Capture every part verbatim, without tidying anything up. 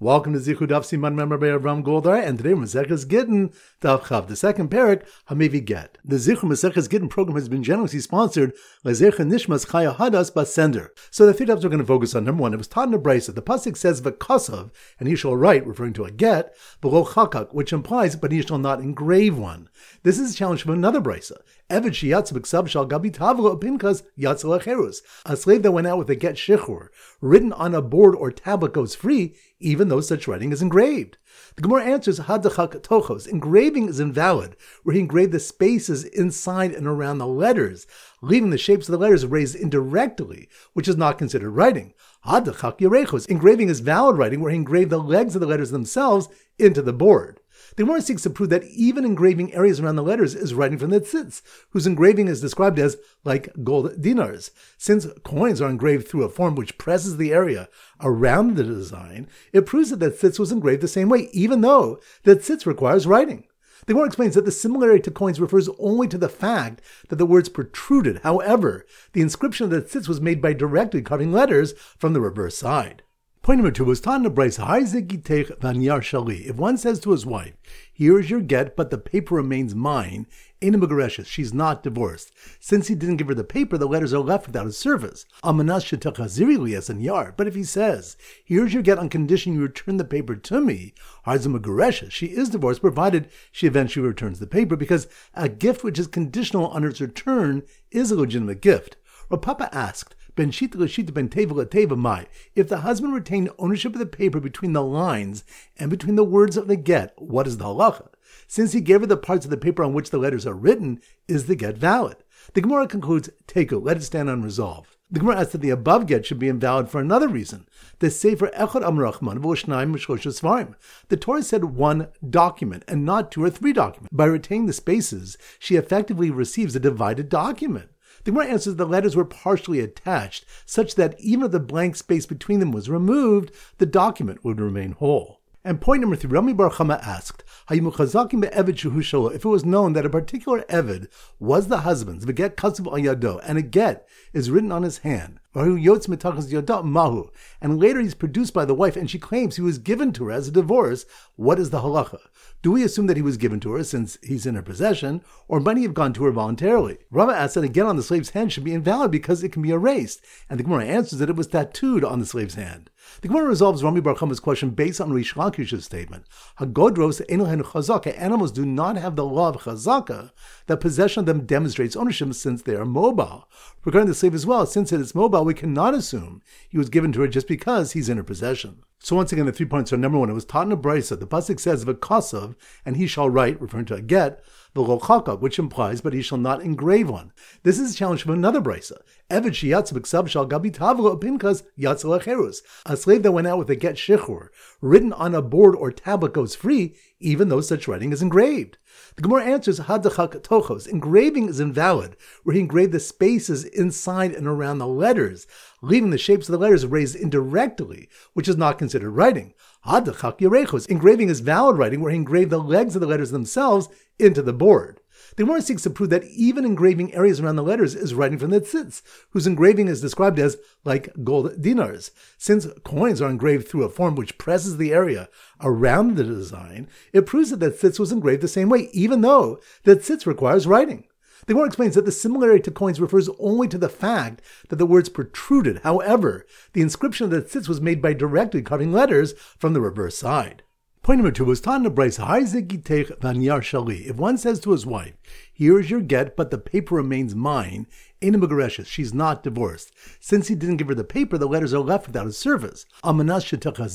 Welcome to Zichud Daf Siman Member by Avram Goldar, and today Maseches Gittin Daf Chav, the second parak Hamevi Get. The Zichud Maseches Gittin program has been generously sponsored by Zecher Nishmas Chaya Hadas Basender. So the three dafs we're going to focus on. Number one, it was taught in a brisa. The pasuk says v'kasav, and he shall write, referring to a get, below chakak, which implies, but he shall not engrave one. This is a challenge from another brisa. Eved sheyatz b'ksav shal gabi tavlo pinkas yatz lecherus. A slave that went out with a get shichur, written on a board or tablet, goes free, even though such writing is engraved. The Gemara answers, hadachak tochos. Engraving is invalid, where he engraved the spaces inside and around the letters, leaving the shapes of the letters raised indirectly, which is not considered writing. Hadachak yerechos. Engraving is valid writing, where he engraved the legs of the letters themselves into the board. The Gemara seeks to prove that even engraving areas around the letters is writing from the tzitz, whose engraving is described as like gold dinars. Since coins are engraved through a form which presses the area around the design, it proves that the tzitz was engraved the same way, even though the tzitz requires writing. The Gemara explains that the similarity to coins refers only to the fact that the words protruded. However, the inscription of the tzitz was made by directly cutting letters from the reverse side. Point number two was taught in the brisa. If one says to his wife, "Here is your get, but the paper remains mine," she's not divorced. Since he didn't give her the paper, the letters are left without a service. But if he says, "Here's your get on condition you return the paper to me," she is divorced, provided she eventually returns the paper, because a gift which is conditional on its return is a legitimate gift. Rav Papa asked, Ben shita l'shita ben teva l'teva mai. If the husband retained ownership of the paper between the lines and between the words of the get, what is the halacha? Since he gave her the parts of the paper on which the letters are written, is the get valid? The Gemara concludes, Teku, let it stand unresolved. The Gemara asks that the above get should be invalid for another reason. The Sefer Echad Amrachman v'Shnayim Mishlosh Svarim. The Torah said one document and not two or three documents. By retaining the spaces, she effectively receives a divided document. The Gemara answers the letters were partially attached, such that even if the blank space between them was removed, the document would remain whole. And point number three, Rami Bar Chama asked, if it was known that a particular Eved was the husband's, v'get kasav al yado, and a get is written on his hand, and later he's produced by the wife and she claims he was given to her as a divorce, what is the halacha? Do we assume that he was given to her since he's in her possession, or might he have gone to her voluntarily? Rava asks that a get on the slave's hand should be invalid because it can be erased, and the Gemara answers that it was tattooed on the slave's hand. The Gemara resolves Rami Bar Chama's question based on Rish Lakish's statement. Hagodros enohen chazaka. Animals do not have the law of chazaka, that possession of them demonstrates ownership since they are mobile. Regarding the slave as well, since it is mobile, we cannot assume he was given to her just because he's in her possession. So once again, the three points are: number one, it was taught in a brisa. The pasuk says v'kasav, and he shall write, referring to a get, v'lo chakak, which implies, but he shall not engrave one. This is a challenge from another brisa. Eved sheyatz b'ksav shal gabi tavlo pinkas yatz lecherus. A slave that went out with a get shichur, written on a board or tablet, goes free, even though such writing is engraved. The Gemara answers, hadachak tochos. Engraving is invalid, where he engraved the spaces inside and around the letters, leaving the shapes of the letters raised indirectly, which is not considered writing. Hadachak yerechos. Engraving is valid writing, where he engraved the legs of the letters themselves into the board. The Gemara seeks to prove that even engraving areas around the letters is writing from the tzitz, whose engraving is described as like gold dinars. Since coins are engraved through a form which presses the area around the design, it proves that the tzitz was engraved the same way, even though the tzitz requires writing. The Gemara explains that the similarity to coins refers only to the fact that the words protruded. However, the inscription of the tzitz was made by directly cutting letters from the reverse side. Point number two was taught in the brisa. If one says to his wife, "Here is your get, but the paper remains mine," she's not divorced. Since he didn't give her the paper, the letters are left without a service. But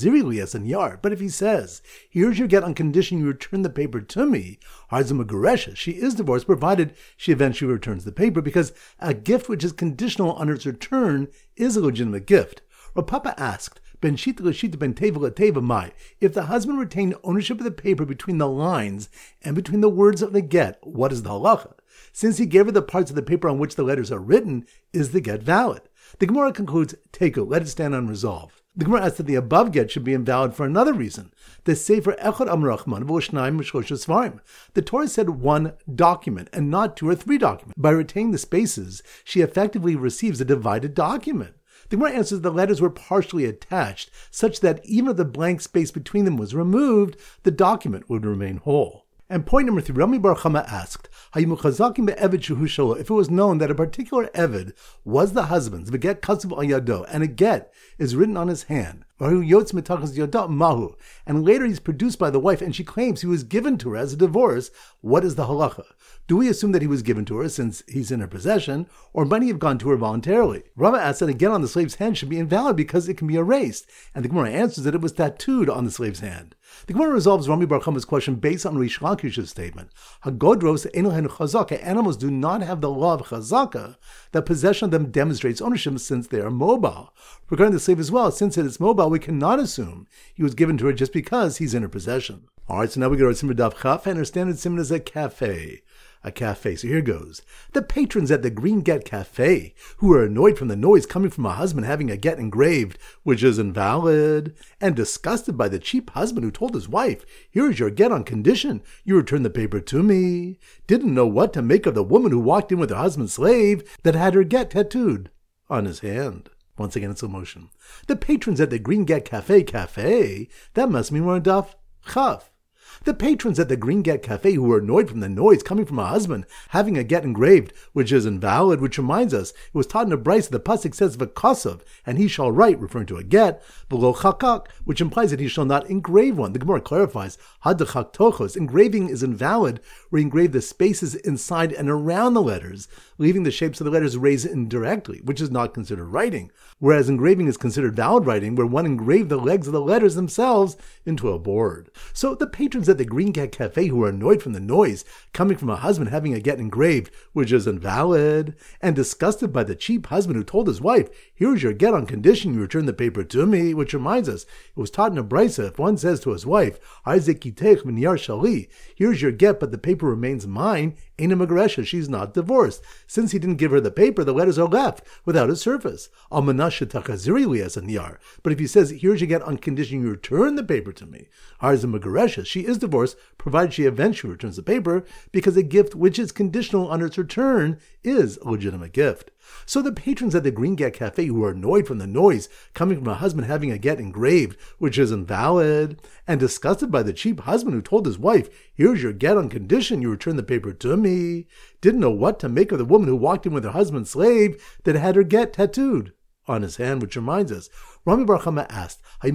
if he says, "Here's your get on condition you return the paper to me," she is divorced, provided she eventually returns the paper, because a gift which is conditional on its return is a legitimate gift. Rav Papa asked, Ben shita l'shita ben teva l'teva mai. If the husband retained ownership of the paper between the lines and between the words of the get, what is the halacha? Since he gave her the parts of the paper on which the letters are written, is the get valid? The Gemara concludes, Teku, let it stand unresolved. The Gemara asks that the above get should be invalid for another reason. The Sefer Echad Amrachman v'Shnayim Mishlosh Svarim. The Torah said one document and not two or three documents. By retaining the spaces, she effectively receives a divided document. The Gemara answers the letters were partially attached, such that even if the blank space between them was removed, the document would remain whole. And point number three, Rami Bar Chama asked, if it was known that a particular Eved was the husband's, v'get kasav al yado, and a get is written on his hand, and later he's produced by the wife and she claims he was given to her as a divorce, what is the halacha? Do we assume that he was given to her since he's in her possession, or might he have gone to her voluntarily? Rama asks that a get on the slave's hand should be invalid because it can be erased, and the Gemara answers that it was tattooed on the slave's hand. The Gemara resolves Rami Bar Chama's question based on Rish Lakish's statement. Hagodros enohen chazaka. Animals do not have the law of chazaka, that possession of them demonstrates ownership since they are mobile. Regarding the slave as well, since it is mobile, we cannot assume he was given to her just because he's in her possession. Alright, so now we go to Simon Daf Chaf, and our standard Simon is a cafe. A cafe. So here goes. The patrons at the Green Get Cafe, who are annoyed from the noise coming from a husband having a get engraved, which is invalid, and disgusted by the cheap husband who told his wife, here is your get on condition, you return the paper to me, didn't know what to make of the woman who walked in with her husband's slave that had her get tattooed on his hand. Once again, it's slow motion. The patrons at the Green Get Cafe Cafe, that must mean we're on Daf Chaf. The patrons at the Green Get Cafe who were annoyed from the noise coming from a husband having a get engraved, which is invalid, which reminds us, it was taught in a brayse the pasuk says v'kasav, and he shall write, referring to a get, v'lo chakak, which implies that he shall not engrave one. The Gemara clarifies, had dechak tochos, engraving is invalid where you engrave the spaces inside and around the letters, leaving the shapes of the letters raised indirectly, which is not considered writing, whereas engraving is considered valid writing where one engraved the legs of the letters themselves into a board. So the patrons at the Green Get Cafe who were annoyed from the noise coming from a husband having a get engraved, which is invalid, and disgusted by the cheap husband who told his wife, here's your get on condition you return the paper to me, which reminds us, it was taught in a brayse, if one says to his wife, here's your get, but the paper remains mine, Eina Megaresha, she's not divorced. Since he didn't give her the paper, the letters are left without a surface. But if he says, here's your get on condition you return the paper to me, Megaresha, she is divorced, provided she eventually returns the paper, because a gift which is conditional on its return is a legitimate gift. So the patrons at the Green Get Cafe who were annoyed from the noise coming from a husband having a get engraved, which is invalid, and disgusted by the cheap husband who told his wife, here's your get on condition you return the paper to me, didn't know what to make of the woman who walked in with her husband's slave that had her get tattooed on his hand, which reminds us, Rami Bar Chama asked, if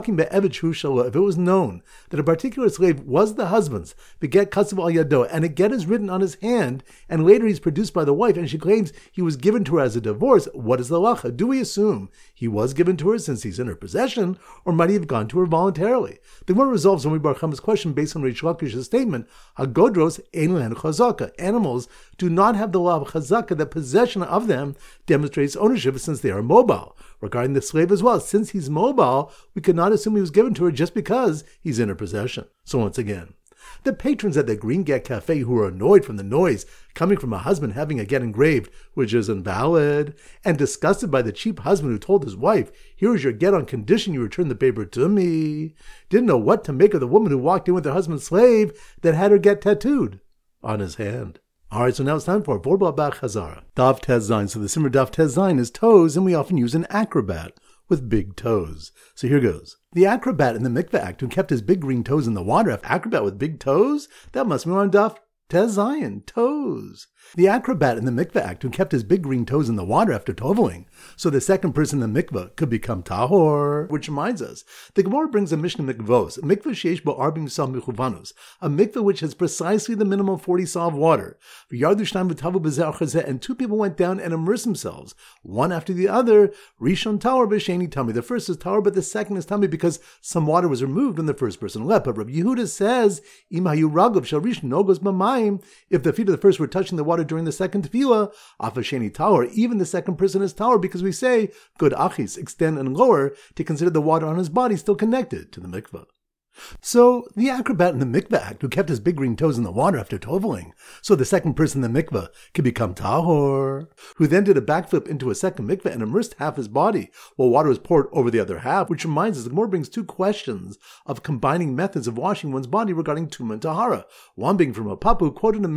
it was known that a particular slave was the husband's, the get kasav al yado, and a get is written on his hand, and later he's produced by the wife, and she claims he was given to her as a divorce, what is the halacha? Do we assume he was given to her since he's in her possession, or might he have gone to her voluntarily? The Gemara resolves Rami Bar Chama's question based on Rish Lakish's statement, Hagodros enohen chazaka. Animals do not have the law of chazaka, that possession of them demonstrates ownership since they are mobile. Regarding the slave as well, since he's mobile, we could not assume he was given to her just because he's in her possession. So once again, the patrons at the Green Get Cafe who were annoyed from the noise coming from a husband having a get engraved, which is invalid, and disgusted by the cheap husband who told his wife, here's your get on condition you return the paper to me, didn't know what to make of the woman who walked in with her husband's slave that had her get tattooed on his hand. Alright, so now it's time for Vorba Bach Chazara. Daf Tez Zayin. So the Simmer Daf Tez Zayin is toes, and we often use an acrobat with big toes. So here goes. The acrobat in the Mikveh Act who kept his big green toes in the water. If acrobat with big toes, that must mean on Daf Tez Zayin, toes. The acrobat in the Mikveh Act who kept his big green toes in the water after toveling, so the second person in the mikveh could become tahor, which reminds us, the Gemara brings a Mishnah mikvos, mikveh sheish bo arbim sav mechuvanos, a mikveh which has precisely the minimum forty saw of water. And two people went down and immersed themselves, one after the other, rishon tahor b'sheni tami. The first is tahor, but the second is tami because some water was removed when the first person left. But Rabbi Yehuda says, im hayu ragav shel rishon nogos b'mayim, if the feet of the first were touching the water during the second tefillah, afasheni tahor, even the second person is tahor, because we say, good achis, extend and lower, to consider the water on his body still connected to the mikveh. So, the acrobat in the Mikveh Act who kept his big green toes in the water after toveling, so the second person in the mikveh could become tahor, who then did a backflip into a second mikveh and immersed half his body, while water was poured over the other half, which reminds us, the Gemara brings two questions of combining methods of washing one's body regarding Tumah and Tahara, one being from a Papa who quoted a Mishnah,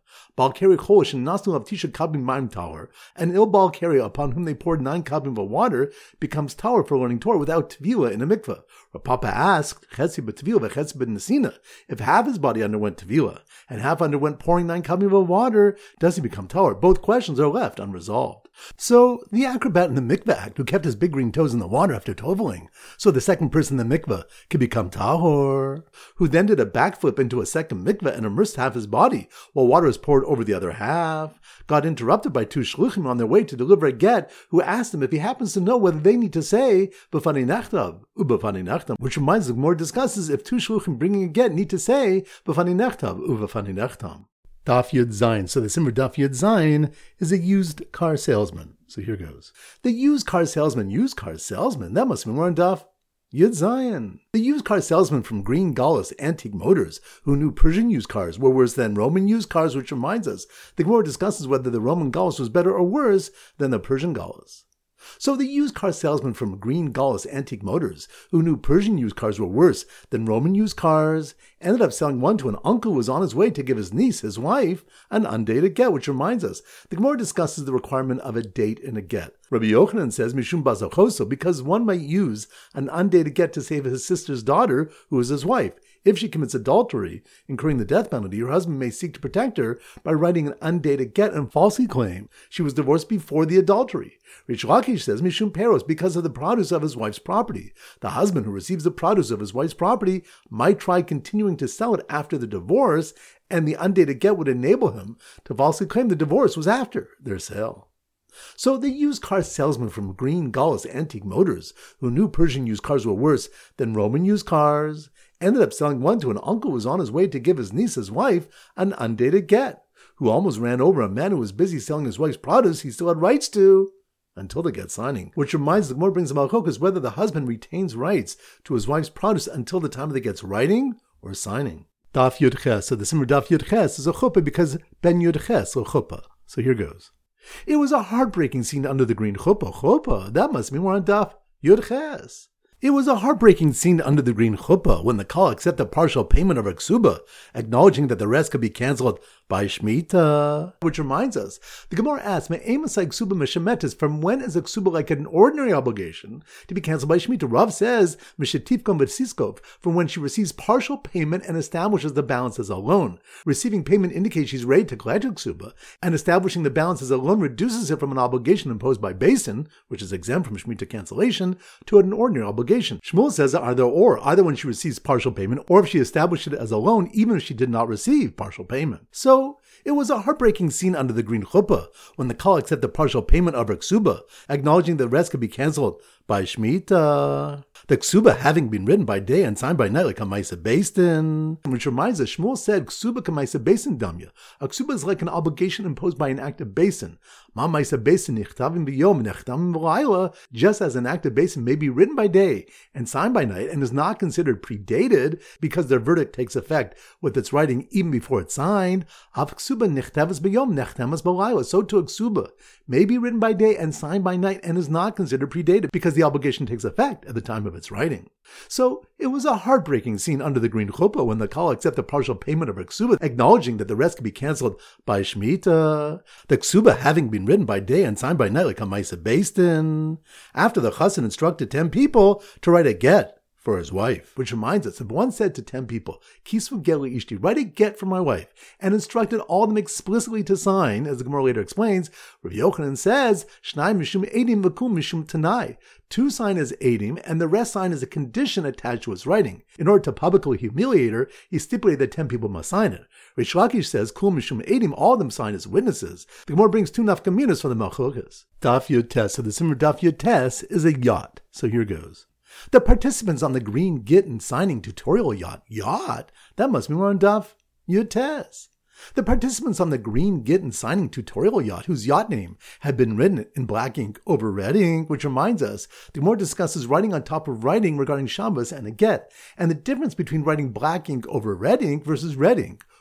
Bal Keri Cholish and Nasu of Tisha Kabin Maim Tower, an ill Bal Keri upon whom they poured nine kabin of water becomes tower for learning Torah without Tevila in a mikveh. Rav Papa asked, Chetzi b'Tevila v'Chetzi b'Nesina, if half his body underwent Tevila and half underwent pouring nine kabin of water, does he become tower? Both questions are left unresolved. So, the acrobat in the mikveh act who kept his big green toes in the water after toveling, so the second person in the mikveh could become tahor, who then did a backflip into a second mikveh and immersed half his body while water was poured over the other half, got interrupted by two shluchim on their way to deliver a get, who asked him if he happens to know whether they need to say b'fani nechtav, u'b'fani nechtam, which reminds us, the Gemara discusses if two shluchim bringing a get need to say b'fani nechtav, u'b'fani nechtam. Daf Yud Zayin. So the Simmer Daf Yud Zayin is a used car salesman. So here goes. The used car salesman, used car salesman, that must be more on Daf Yud Zayin. The used car salesman from Green Galus Antique Motors, who knew Persian used cars were worse than Roman used cars, which reminds us, the Gemara discusses whether the Roman Galus was better or worse than the Persian Galus. So the used car salesman from Green Galus Antique Motors, who knew Persian used cars were worse than Roman used cars, ended up selling one to an uncle who was on his way to give his niece, his wife, an undated get, which reminds us, the Gemara discusses the requirement of a date in a get. Rabbi Yochanan says, Mishum bazachoso, because one might use an undated get to save his sister's daughter, who is his wife. If she commits adultery, incurring the death penalty, her husband may seek to protect her by writing an undated get and falsely claim she was divorced before the adultery. Rish Lakish says, Mishum Peros, because of the produce of his wife's property. The husband who receives the produce of his wife's property might try continuing to sell it after the divorce, and the undated get would enable him to falsely claim the divorce was after their sale. So the used car salesman from Green Galus Antique Motors, who knew Persian used cars were worse than Roman used cars, ended up selling one to an uncle who was on his way to give his niece, his wife, an undated get, who almost ran over a man who was busy selling his wife's produce he still had rights to, until the get signing. Which reminds the Gemara brings about Chokas whether the husband retains rights to his wife's produce until the time of the get's writing or signing. Daf Yud Ches. So the Simmer Daf Yud Ches is a chuppah because Ben Yud Ches, a chuppah. So here goes. It was a heartbreaking scene under the green chuppah. Chuppah, that must mean we're on Daf Yud Ches. It was a heartbreaking scene under the green chuppah when the Kal accepted partial payment of her ksuba, acknowledging that the rest could be cancelled by Shemitah. Which reminds us, the Gemara asks, Me'emasai ksuba meshemetis, from when is a ksuba like an ordinary obligation to be cancelled by Shemitah? Rav says, Mishetifkom v'tsiskov, from when she receives partial payment and establishes the balance as a loan. Receiving payment indicates she's ready to collect her ksuba, and establishing the balance as a loan reduces it from an obligation imposed by Basin, which is exempt from Shemitah cancellation, to an ordinary obligation. Shmuel says either or, either when she receives partial payment or if she established it as a loan, even if she did not receive partial payment. So, it was a heartbreaking scene under the green chuppah when the Kal accepted partial payment of her ksuba, acknowledging the rest could be cancelled by Shemitah. The ksuba having been written by day and signed by night like a Maisa Beistin, which reminds us, Shmuel said, ksuba ka Maisa Beistin damya. A ksuba is like an obligation imposed by an act of Beistin. Ma Maisa Beistin nichtavim b'yom nichtavim v'layla, just as an act of Beistin may be written by day and signed by night and is not considered predated because their verdict takes effect with its writing even before it's signed. Av ksuba nichtavas b'yom nichtamas b'layla. So too a ksuba may be written by day and signed by night and is not considered predated because the obligation takes effect at the time of its writing. So it was a heartbreaking scene under the green chuppah when the Kal accepted partial payment of her ksuba, acknowledging that the rest could be cancelled by Shemitah. The ksuba having been written by day and signed by night like a Maisa Beistin. After the chassan instructed ten people to write a get for his wife. Which reminds us, if one said to ten people, Kisvu Geli Ishti, write a get for my wife, and instructed all of them explicitly to sign, as the Gemara later explains, Rav Yochanan says, Shnai Mishum Eidim V'kum Mishum Tanai. Two sign as Eidim, and the rest sign as a condition attached to his writing. In order to publicly humiliate her, he stipulated that ten people must sign it. Rish Lakish says, Kul Mishum Eidim, all of them sign as witnesses. The Gemara brings two nafkaminas from the Malchukas. Daf Yud Tes. So the Simmer Daf Yud Tes is a yacht. So here goes. The participants on the Green Gittin signing tutorial yacht, yacht, that must be more on Daf Yud Tes. The participants on the Green Gittin signing tutorial yacht, whose yacht name had been written in black ink over red ink, which reminds us, the Gemara discusses writing on top of writing regarding Shabbos and a get, and the difference between writing black ink over red ink versus red ink,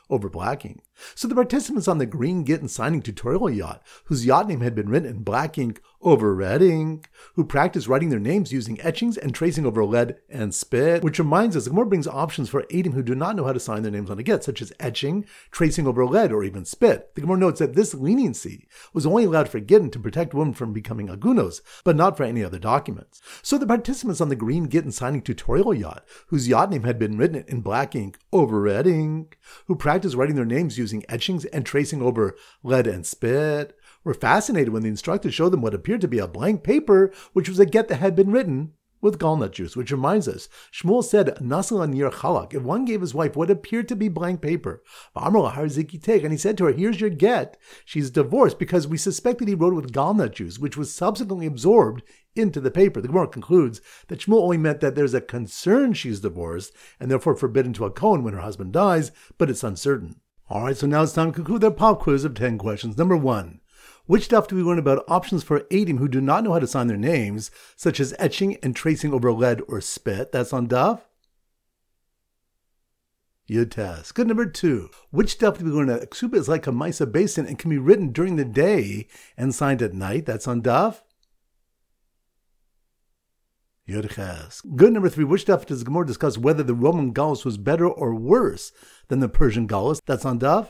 over black ink. So the participants on the green Gittin signing tutorial yacht, whose yacht name had been written in black ink over red ink, who practiced writing their names using etchings and tracing over lead and spit, which reminds us, the Gemara brings options for Eidim who do not know how to sign their names on a get, such as etching, tracing over lead, or even spit. The Gemara notes that this leniency was only allowed for Gittin to protect women from becoming agunos, but not for any other documents. So the participants on the green Gittin signing tutorial yacht, whose yacht name had been written in black ink over red ink, who practiced writing their names using etchings and tracing over lead and spit, were fascinated when the instructor showed them what appeared to be a blank paper, which was a get that had been written with gallnut juice, which reminds us, Shmuel said, Nasal anir chalak, if one gave his wife what appeared to be blank paper, and he said to her, here's your get, she's divorced because we suspected he wrote it with gallnut juice, which was subsequently absorbed into the paper. The Gemara concludes that Shmuel only meant that there's a concern she's divorced, and therefore forbidden to a Kohen when her husband dies, but it's uncertain. Alright, so now it's time to conclude their pop quiz of ten questions. Number one. Which stuff do we learn about options for Eidim who do not know how to sign their names, such as etching and tracing over lead or spit? That's on Daf. Yud Tes. Good. Number two. Which stuff do we learn that a ksuba is like a Maisa basin and can be written during the day and signed at night? That's on Daf. Yud Ches. Good. Number three. Which stuff does Gemara discuss whether the Roman Galus was better or worse than the Persian Galus? That's on Daf.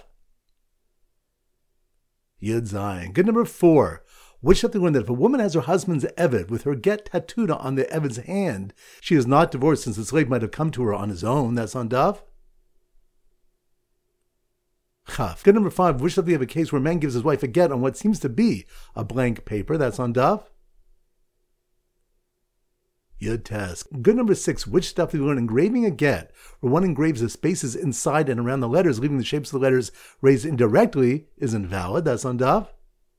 Yud Zayin. Good. Number four. Which stuff do we learn that if a woman has her husband's eved with her get tattooed on the eved's hand, she is not divorced since the slave might have come to her on his own? That's on Daf. Chaf. Good. Number five. Which stuff do we have a case where a man gives his wife a get on what seems to be a blank paper? That's on Daf. Yud Tes. Good. Number six. Which stuff do we learn engraving a get, where one engraves the spaces inside and around the letters, leaving the shapes of the letters raised indirectly, is invalid? That's on Daf.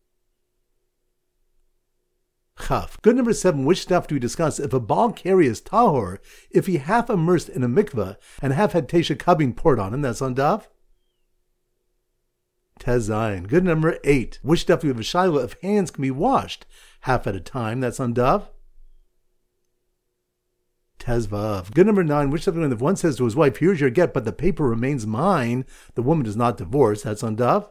Chaf. Good. Number seven. Which stuff do we discuss if a Baal carry is tahor, if he half immersed in a mikveh and half had tesha kabin poured on him? That's on Daf. Tezayin. Good. Number eight. Which stuff do we have a shiloh if hands can be washed half at a time? That's on Daf. Tezvav. Good. Number nine. Which stuff do we learn if one says to his wife, here's your get, but the paper remains mine, the woman is not divorced? That's on Daf.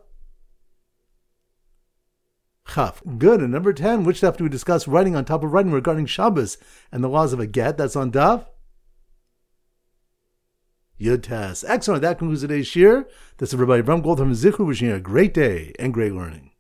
Chaf. Good. And number ten. Which stuff do we discuss writing on top of writing regarding Shabbos and the laws of a get? That's on Daf. Yud Tes. Excellent. That concludes today's shir. This is everybody from Gold from Zichru, wishing you a great day and great learning.